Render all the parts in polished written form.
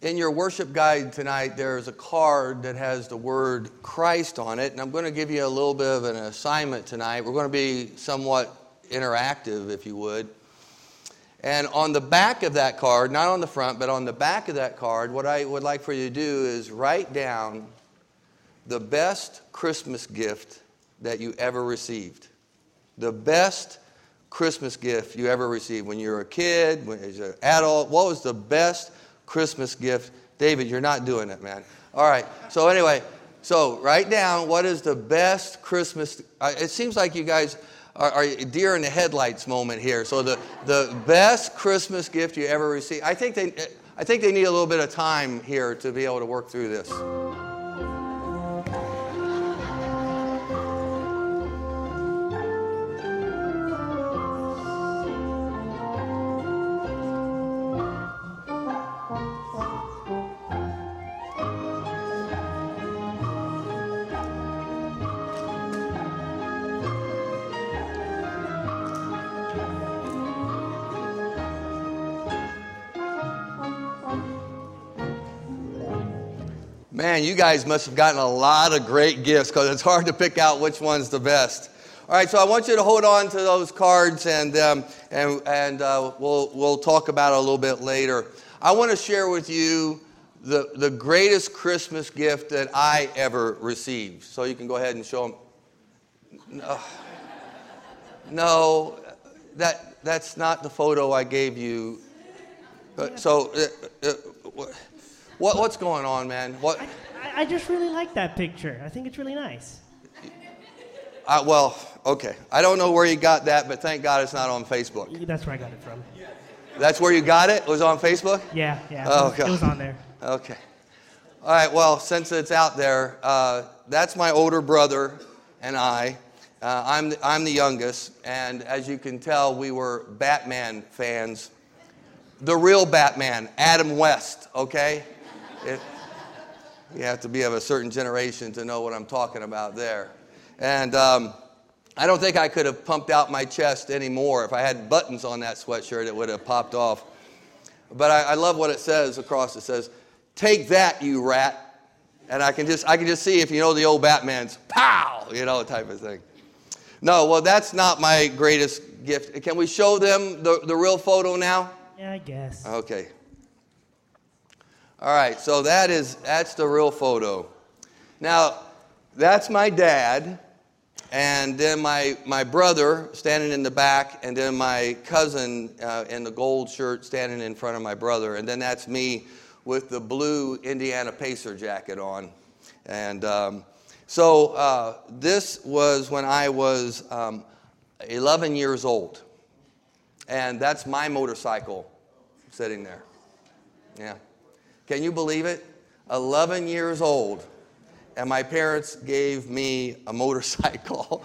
In your worship guide tonight, there's a card that has the word Christ on it, and I'm going to give you a little bit of an assignment tonight. We're going to be somewhat interactive, if you would. And on the back of that card, not on the front, but on the back of that card, what I would like for you to do is write down the best Christmas gift that you ever received. The best Christmas gift you ever received. When you were a kid, when you were an adult, what was the best Christmas gift? David, you're not doing it, man. All right. So anyway, write down what is the best Christmas. It seems like you guys are deer in the headlights moment here. So the best Christmas gift you ever received. I think they need a little bit of time here to be able to work through this. Man, you guys must have gotten a lot of great gifts because it's hard to pick out which one's the best. All right, so I want you to hold on to those cards, and we'll talk about it a little bit later. I want to share with you the greatest Christmas gift that I ever received. So you can go ahead and show them. No, that's not the photo I gave you. What's going on, man? What? I just really like that picture. I think it's really nice. Well, okay. I don't know where you got that, but thank God it's not on Facebook. That's where I got it from. That's where you got it? It was on Facebook? Yeah. Oh, God. It was on there. Okay. All right, well, since it's out there, that's my older brother and I. I'm the youngest, and as you can tell, we were Batman fans. The real Batman, Adam West, okay? You have to be of a certain generation to know what I'm talking about there. And I don't think I could have pumped out my chest anymore. If I had buttons on that sweatshirt, it would have popped off. But I love what it says across. It says, "Take that, you rat." And I can just see, if you know the old Batman's, pow, type of thing. No, well, that's not my greatest gift. Can we show them the real photo now? Yeah, I guess. Okay. All right, so that's the real photo. Now, that's my dad, and then my brother standing in the back, and then my cousin in the gold shirt standing in front of my brother, and then that's me with the blue Indiana Pacer jacket on. And so this was when I was 11 years old, and that's my motorcycle sitting there. Yeah. Can you believe it? 11 years old, and my parents gave me a motorcycle.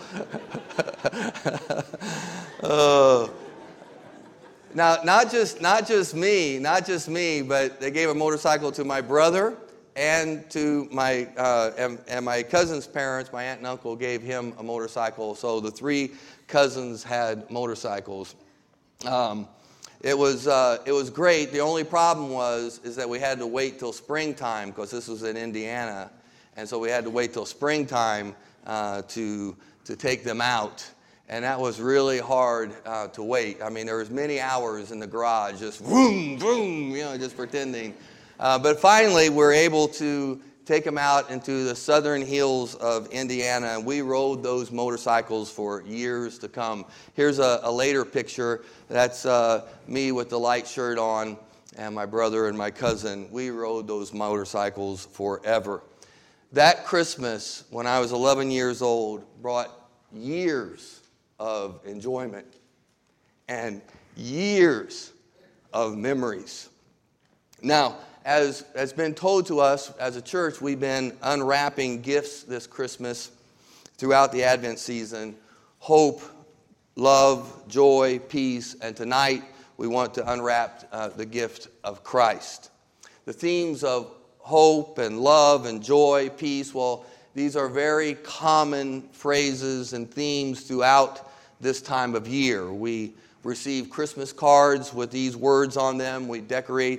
Now, not just me, but they gave a motorcycle to my brother and to my my cousin's parents. My aunt and uncle gave him a motorcycle, so the three cousins had motorcycles. It was great. The only problem is that we had to wait till springtime because this was in Indiana, and so we had to wait till springtime to take them out, and that was really hard to wait. I mean, there was many hours in the garage just vroom vroom, just pretending. But finally, we're able to take them out into the southern hills of Indiana, and we rode those motorcycles for years to come. Here's a later picture. That's me with the light shirt on, and my brother and my cousin. We rode those motorcycles forever. That Christmas, when I was 11 years old, brought years of enjoyment and years of memories. Now, as has been told to us as a church, we've been unwrapping gifts this Christmas throughout the Advent season. Hope, love, joy, peace, and tonight we want to unwrap the gift of Christ. The themes of hope and love and joy, peace, well, these are very common phrases and themes throughout this time of year. We receive Christmas cards with these words on them. We decorate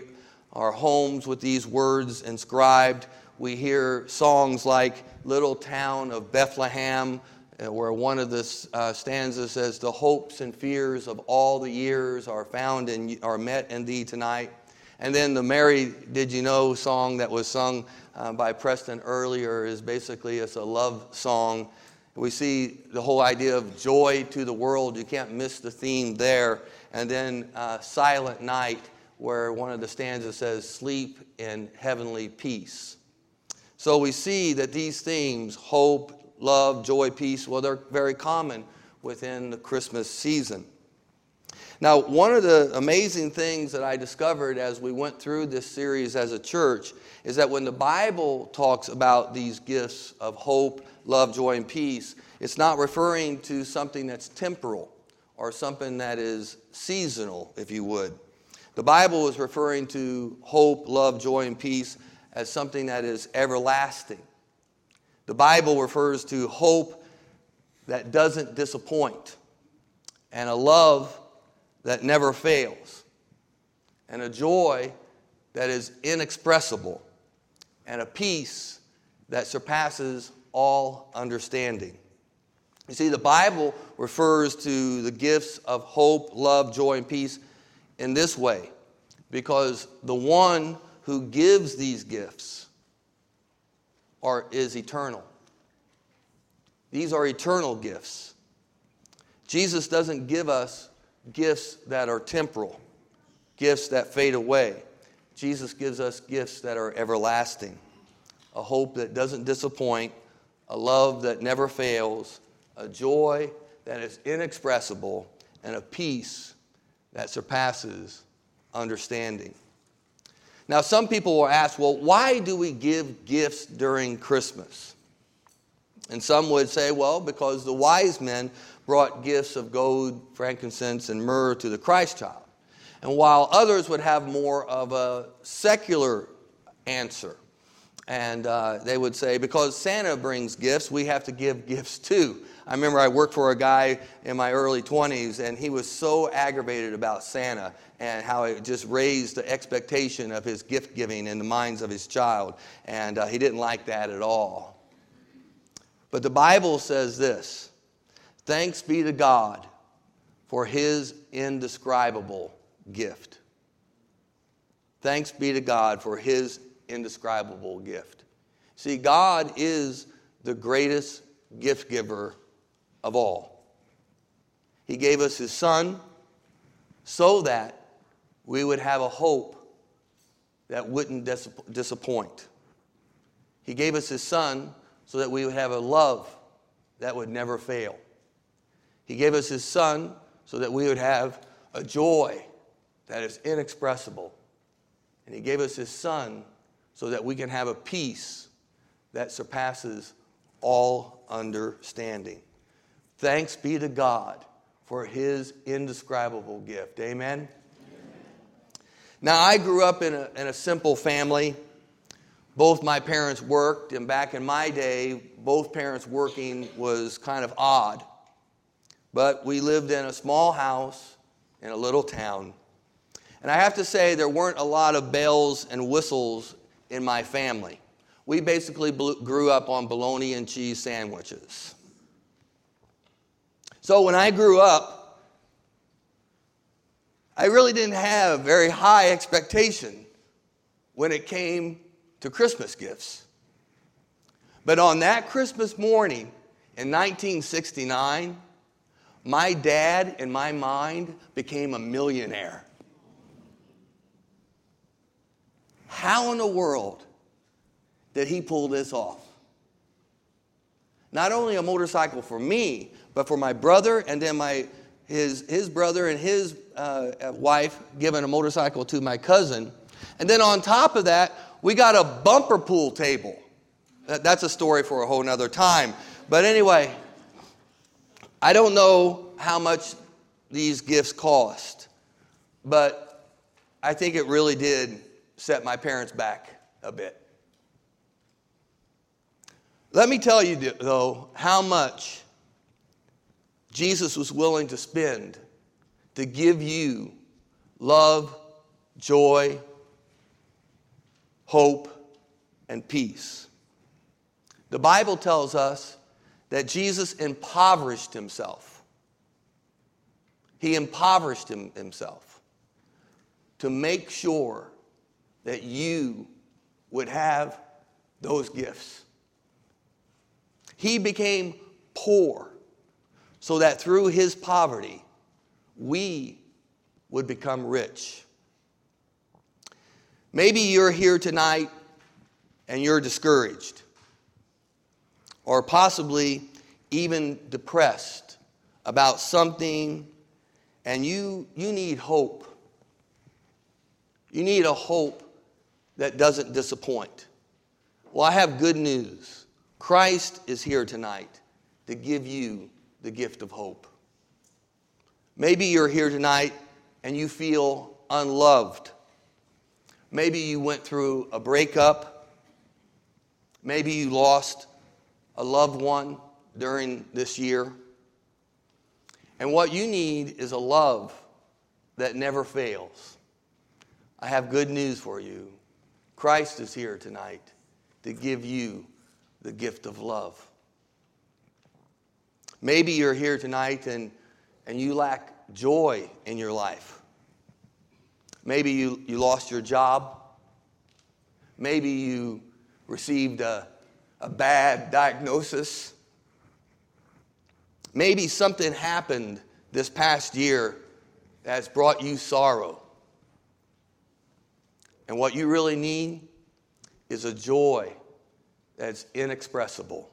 our homes with these words inscribed. We hear songs like Little Town of Bethlehem, where one of the stanzas says, the hopes and fears of all the years are met in thee tonight. And then the Mary Did You Know song that was sung by Preston earlier is basically it's a love song. We see the whole idea of joy to the world. You can't miss the theme there. And then Silent Night, where one of the stanzas says, sleep in heavenly peace. So we see that these themes, hope, love, joy, peace, well, they're very common within the Christmas season. Now, one of the amazing things that I discovered as we went through this series as a church is that when the Bible talks about these gifts of hope, love, joy, and peace, it's not referring to something that's temporal or something that is seasonal, if you would. The Bible is referring to hope, love, joy, and peace as something that is everlasting. The Bible refers to hope that doesn't disappoint, and a love that never fails, and a joy that is inexpressible, and a peace that surpasses all understanding. You see, the Bible refers to the gifts of hope, love, joy, and peace in this way, because the one who gives these gifts is eternal. These are eternal gifts. Jesus doesn't give us gifts that are temporal, gifts that fade away. Jesus gives us gifts that are everlasting, a hope that doesn't disappoint, a love that never fails, a joy that is inexpressible, and a peace that surpasses understanding. Now, some people will ask, well, why do we give gifts during Christmas? And some would say, well, because the wise men brought gifts of gold, frankincense, and myrrh to the Christ child. And while others would have more of a secular answer, and they would say, because Santa brings gifts, we have to give gifts too. I remember I worked for a guy in my early 20s, and he was so aggravated about Santa and how it just raised the expectation of his gift giving in the minds of his child. And he didn't like that at all. But the Bible says this: thanks be to God for his indescribable gift. Thanks be to God for his indescribable gift. See, God is the greatest gift giver of all. He gave us his Son so that we would have a hope that wouldn't disappoint. He gave us his Son so that we would have a love that would never fail. He gave us his Son so that we would have a joy that is inexpressible. And he gave us his Son so that we can have a peace that surpasses all understanding. Thanks be to God for his indescribable gift. Amen? Now, I grew up in a simple family. Both my parents worked, and back in my day, both parents working was kind of odd. But we lived in a small house in a little town. And I have to say, there weren't a lot of bells and whistles in my family. We basically grew up on bologna and cheese sandwiches. So when I grew up, I really didn't have very high expectation when it came to Christmas gifts. But on that Christmas morning in 1969, my dad, in my mind, became a millionaire. How in the world did he pull this off? Not only a motorcycle for me, but for my brother, and then his brother and his wife giving a motorcycle to my cousin. And then on top of that, we got a bumper pool table. That's a story for a whole nother time. But anyway, I don't know how much these gifts cost, but I think it really did set my parents back a bit. Let me tell you, though, how much Jesus was willing to spend to give you love, joy, hope, and peace. The Bible tells us that Jesus impoverished himself. He impoverished himself to make sure that you would have those gifts. He became poor so that through his poverty, we would become rich. Maybe you're here tonight and you're discouraged, or possibly even depressed about something, and you need hope. You need a hope that doesn't disappoint. Well, I have good news. Christ is here tonight to give you the gift of hope. Maybe you're here tonight and you feel unloved. Maybe you went through a breakup. Maybe you lost a loved one during this year. And what you need is a love that never fails. I have good news for you. Christ is here tonight to give you the gift of love. Maybe you're here tonight and you lack joy in your life. Maybe you lost your job. Maybe you received a bad diagnosis. Maybe something happened this past year that's brought you sorrow. And what you really need is a joy that's inexpressible.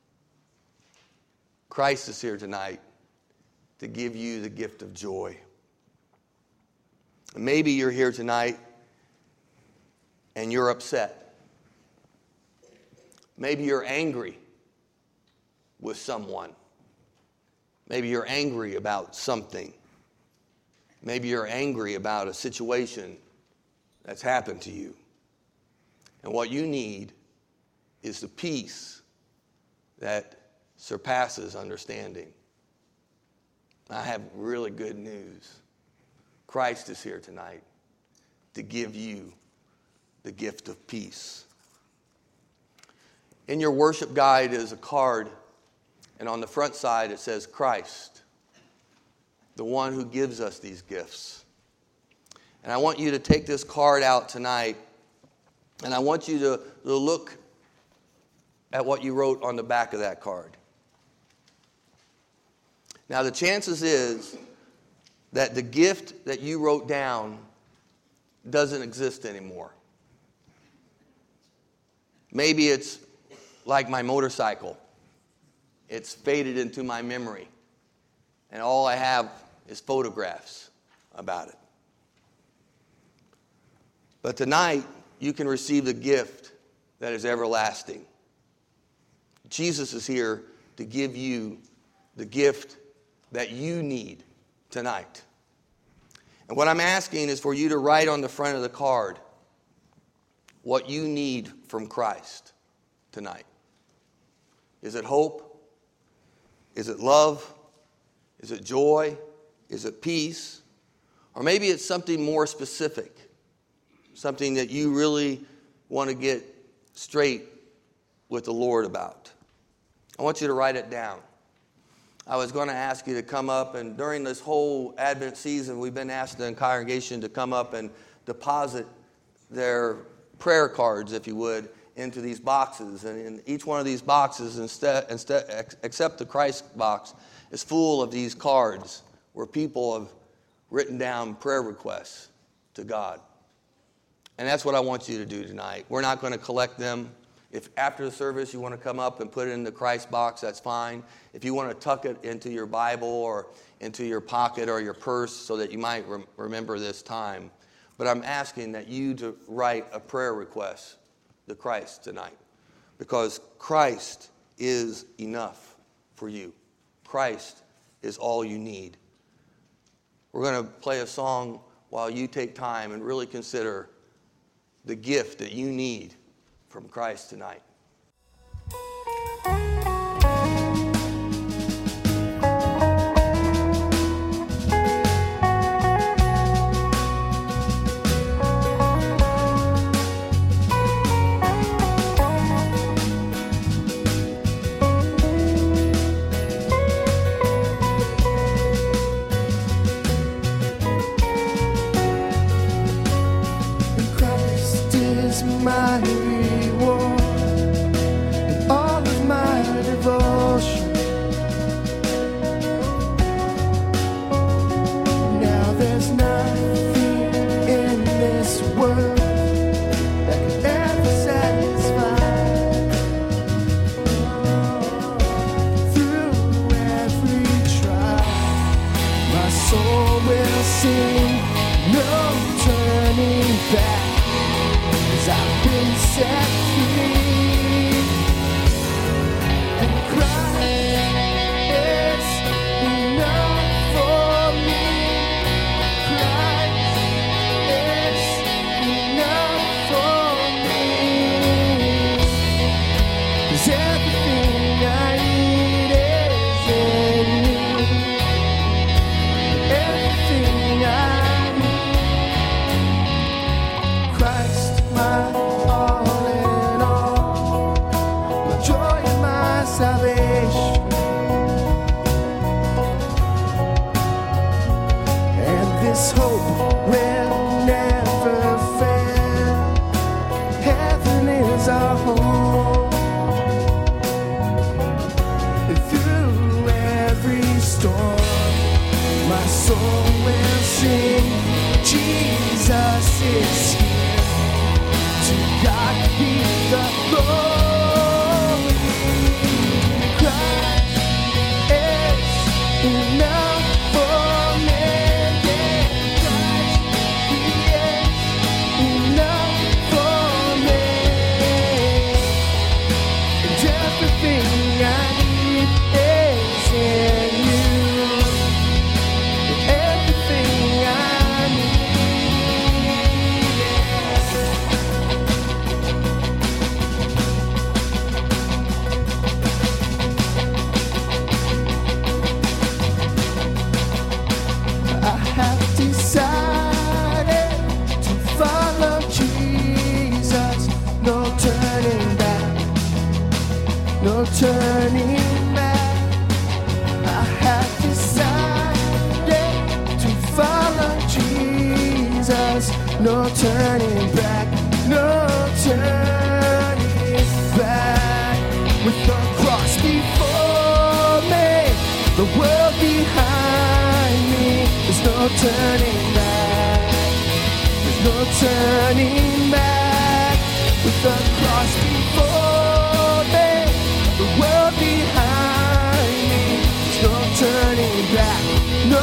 Christ is here tonight to give you the gift of joy. Maybe you're here tonight and you're upset. Maybe you're angry with someone. Maybe you're angry about something. Maybe you're angry about a situation that's happened to you. And what you need is the peace that surpasses understanding. I have really good news. Christ is here tonight to give you the gift of peace. In your worship guide is a card, and on the front side it says Christ, the one who gives us these gifts. And I want you to take this card out tonight, and I want you to look at what you wrote on the back of that card. Now, the chances is that the gift that you wrote down doesn't exist anymore. Maybe it's like my motorcycle. It's faded into my memory, and all I have is photographs about it. But tonight, you can receive the gift that is everlasting. Jesus is here to give you the gift that you need tonight. And what I'm asking is for you to write on the front of the card what you need from Christ tonight. Is it hope? Is it love? Is it joy? Is it peace? Or maybe it's something more specific, something that you really want to get straight with the Lord about. I want you to write it down. I was going to ask you to come up, and during this whole Advent season, we've been asking the congregation to come up and deposit their prayer cards, if you would, into these boxes. And in each one of these boxes, except the Christ box, is full of these cards where people have written down prayer requests to God. And that's what I want you to do tonight. We're not going to collect them. If after the service you want to come up and put it in the Christ box, that's fine. If you want to tuck it into your Bible or into your pocket or your purse so that you might remember this time. But I'm asking that you to write a prayer request to Christ tonight, because Christ is enough for you. Christ is all you need. We're going to play a song while you take time and really consider the gift that you need from Christ tonight. is my reward and all of my devotion. Now there's nothing in this world that could ever satisfy. Through every trial, my soul will sing, no turning back, 'cause I've been set free. And Christ is enough for me. Christ is enough for me. 'Cause everything I need is in you. Everything I need. Christ, my all in all, my joy and my salvation. And this hope will never fail. Heaven is our home. And through every storm, my soul will sing, Jesus is here. To God be the glory. Christ is enough for me. Christ, He is enough for me. And everything I need is in you. Everything I need, yes. I have decided to follow Jesus. No turning back, no turning back. I have decided to follow Jesus. No turning back, no turning back. With the cross before me, the world behind me, there's no turning back. There's no turning back. With the cross before me, the world behind me, there's no turning back. No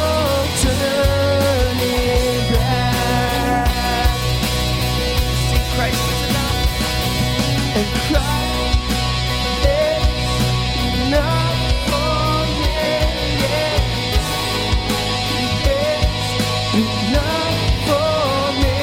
turning back. See, Christ is enough. And Christ is enough for me. Yeah. He is enough for me.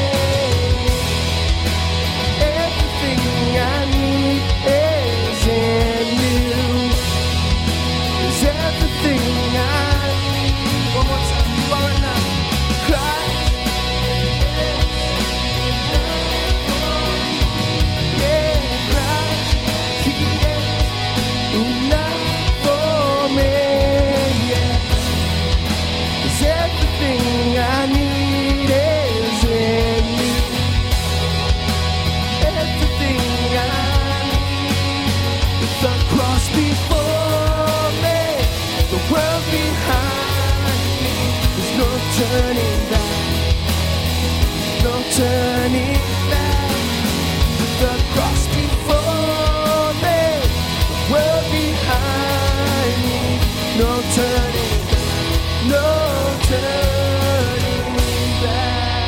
Everything I need is in you. Is everything I need. One more time, you are enough. Christ is enough for me. Yeah, Christ, He is enough for me. Yeah. 'Cause everything I need is in you. Everything I need. With the cross before me, the world behind me, there's no turning back. No turning back. With the cross before me, the world behind me, no turning back. No turning back.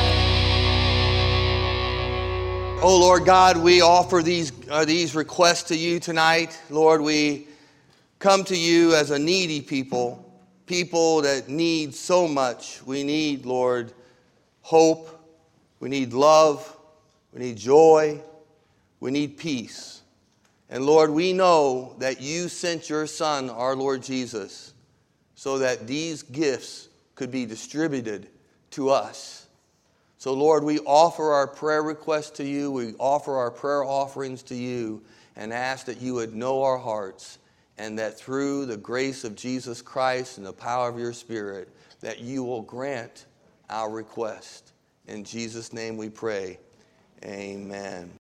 Oh, Lord God, we offer these requests to you tonight. Lord, we come to you as a needy people, people that need so much. We need, Lord, hope. We need love. We need joy. We need peace. And Lord, we know that you sent your Son, our Lord Jesus, so that these gifts could be distributed to us. So Lord, we offer our prayer requests to you. We offer our prayer offerings to you and ask that you would know our hearts, and that through the grace of Jesus Christ and the power of your Spirit, that you will grant our request. In Jesus' name we pray. Amen.